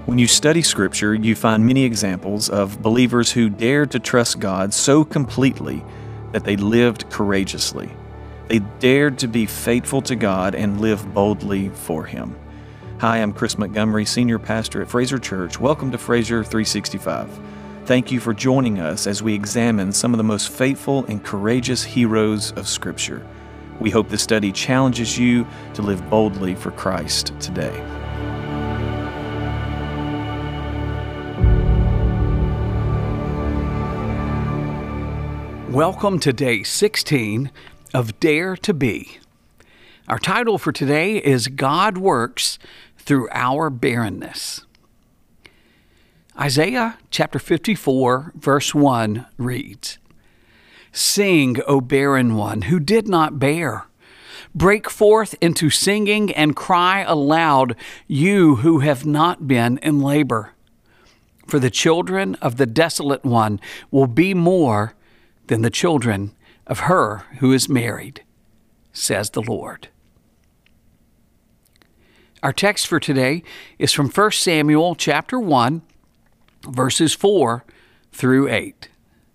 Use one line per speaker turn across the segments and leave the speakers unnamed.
When you study Scripture, you find many examples of believers who dared to trust God so completely that they lived courageously. They dared to be faithful to God and live boldly for Him. Hi, I'm Chris Montgomery, Senior Pastor at Fraser Church. Welcome to Fraser 365. Thank you for joining us as we examine some of the most faithful and courageous heroes of Scripture. We hope this study challenges you to live boldly for Christ today.
Welcome to day 16 of Dare to Be. Our title for today is God Works Through Our Barrenness. Isaiah chapter 54, verse 1 reads, "Sing, O barren one who did not bear. Break forth into singing and cry aloud, you who have not been in labor. For the children of the desolate one will be more than the children of her who is married, says the Lord." Our text for today is from 1 Samuel chapter 1, verses 4 through 8.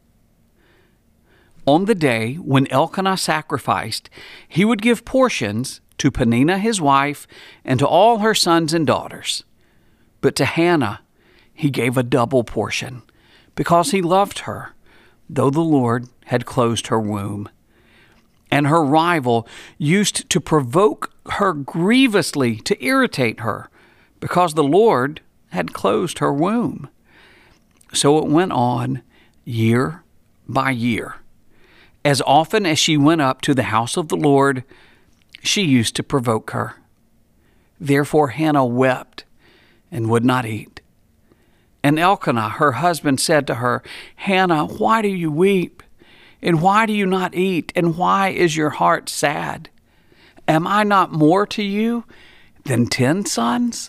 On the day when Elkanah sacrificed, he would give portions to Peninnah his wife and to all her sons and daughters. But to Hannah he gave a double portion, because he loved her, though the Lord had closed her womb. And her rival used to provoke her grievously to irritate her, because the Lord had closed her womb. So it went on year by year. As often as she went up to the house of the Lord, she used to provoke her. Therefore Hannah wept and would not eat. And Elkanah, her husband, said to her, "Hannah, why do you weep? And why do you not eat? And why is your heart sad? Am I not more to you than 10 sons?"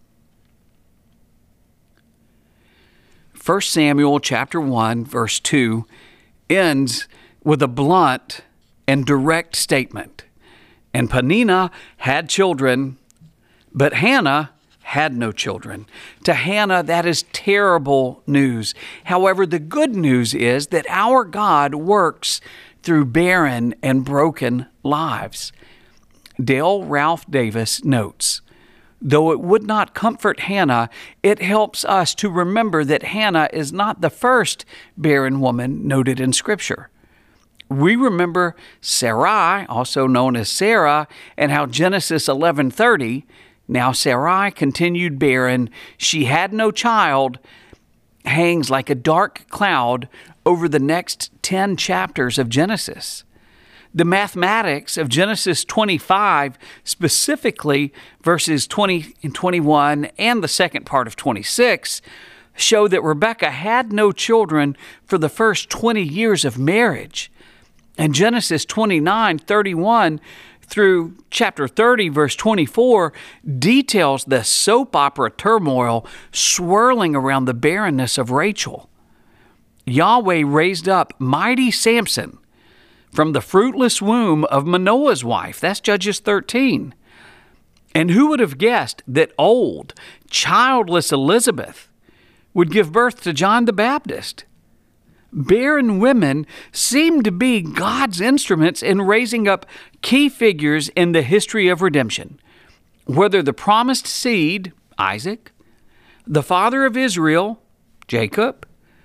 1 Samuel chapter 1, verse 2 ends with a blunt and direct statement. And Peninnah had children, but Hannah had no children. To Hannah, that is terrible news. However, the good news is that our God works through barren and broken lives. Dale Ralph Davis notes, "Though it would not comfort Hannah, it helps us to remember that Hannah is not the first barren woman noted in Scripture. We remember Sarai, also known as Sarah, and how Genesis 11:30, now Sarai continued barren, she had no child, hangs like a dark cloud over the next 10 chapters of Genesis. The mathematics of Genesis 25, specifically verses 20 and 21 and the second part of 26, show that Rebekah had no children for the first 20 years of marriage. And Genesis 29:31 through chapter 30, verse 24, details the soap opera turmoil swirling around the barrenness of Rachel. Yahweh raised up mighty Samson from the fruitless womb of Manoah's wife. That's Judges 13. And who would have guessed that old, childless Elizabeth would give birth to John the Baptist? Barren women seem to be God's instruments in raising up key figures in the history of redemption. Whether the promised seed, Isaac, the father of Israel, Jacob,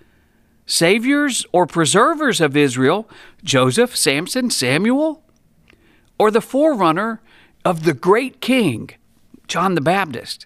saviors or preservers of Israel, Joseph, Samson, Samuel, or the forerunner of the great king, John the Baptist.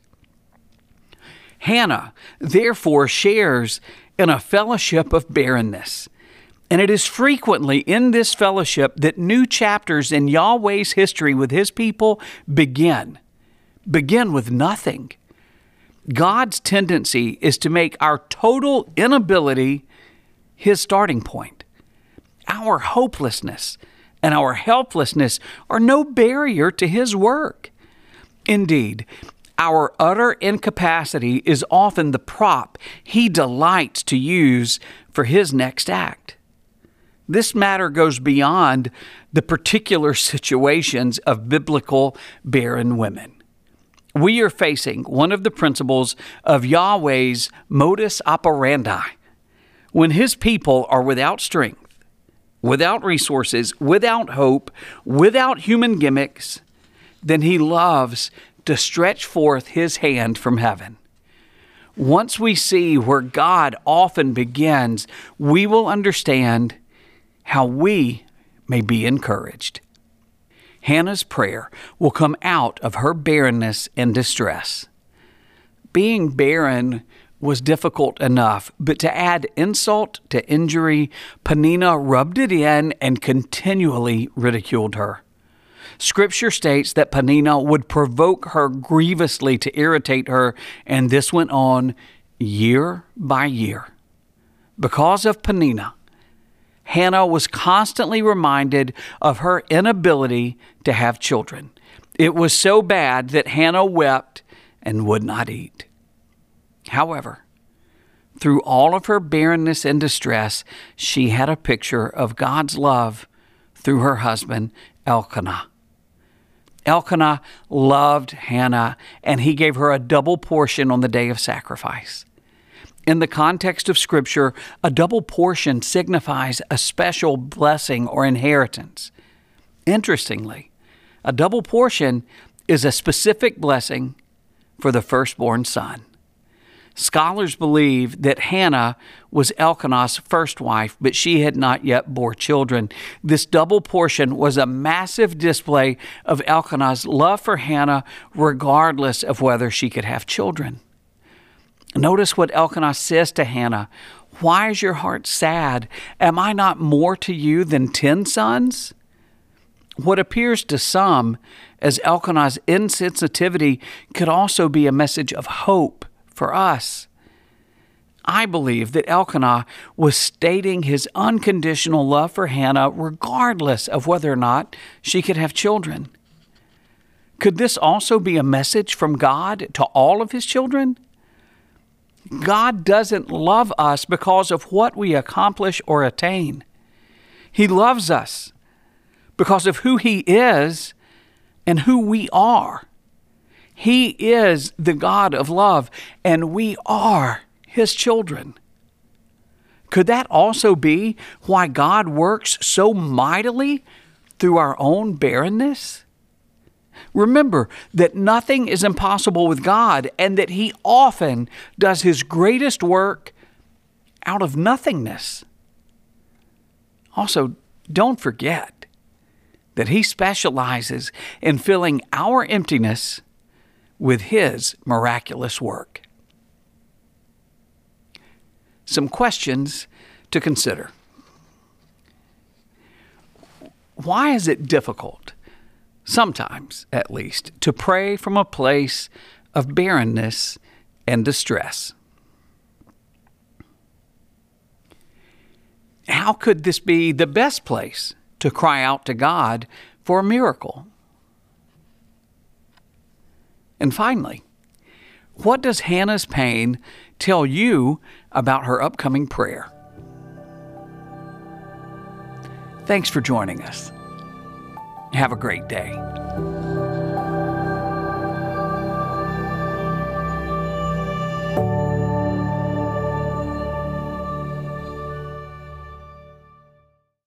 Hannah, therefore, shares in a fellowship of barrenness. And it is frequently in this fellowship that new chapters in Yahweh's history with His people begin with nothing. God's tendency is to make our total inability His starting point. Our hopelessness and our helplessness are no barrier to His work. Indeed, our utter incapacity is often the prop He delights to use for His next act. This matter goes beyond the particular situations of biblical barren women. we are facing one of the principles of Yahweh's modus operandi. When His people are without strength, without resources, without hope, without human gimmicks, then He loves to stretch forth His hand from heaven. Once we see where God often begins, we will understand how we may be encouraged. Hannah's prayer will come out of her barrenness and distress. Being barren was difficult enough, but to add insult to injury, Peninnah rubbed it in and continually ridiculed her. Scripture states that Peninnah would provoke her grievously to irritate her, and this went on year by year. Because of Peninnah, Hannah was constantly reminded of her inability to have children. It was so bad that Hannah wept and would not eat. However, through all of her barrenness and distress, she had a picture of God's love through her husband, Elkanah. Elkanah loved Hannah, and he gave her a double portion on the day of sacrifice. In the context of Scripture, a double portion signifies a special blessing or inheritance. Interestingly, a double portion is a specific blessing for the firstborn son. Scholars believe that Hannah was Elkanah's first wife, but she had not yet bore children. This double portion was a massive display of Elkanah's love for Hannah, regardless of whether she could have children. Notice what Elkanah says to Hannah. "Why is your heart sad? Am I not more to you than 10 sons?" What appears to some as Elkanah's insensitivity could also be a message of hope for us. I believe that Elkanah was stating his unconditional love for Hannah regardless of whether or not she could have children. Could this also be a message from God to all of His children? God doesn't love us because of what we accomplish or attain. He loves us because of who He is and who we are. He is the God of love, and we are His children. Could that also be why God works so mightily through our own barrenness? Remember that nothing is impossible with God, and that He often does His greatest work out of nothingness. Also, don't forget that He specializes in filling our emptiness with His miraculous work. Some questions to consider. Why is it difficult, sometimes at least, to pray from a place of barrenness and distress? How could this be the best place to cry out to God for a miracle? And finally, what does Hannah's pain tell you about her upcoming prayer? Thanks for joining us. Have a great day.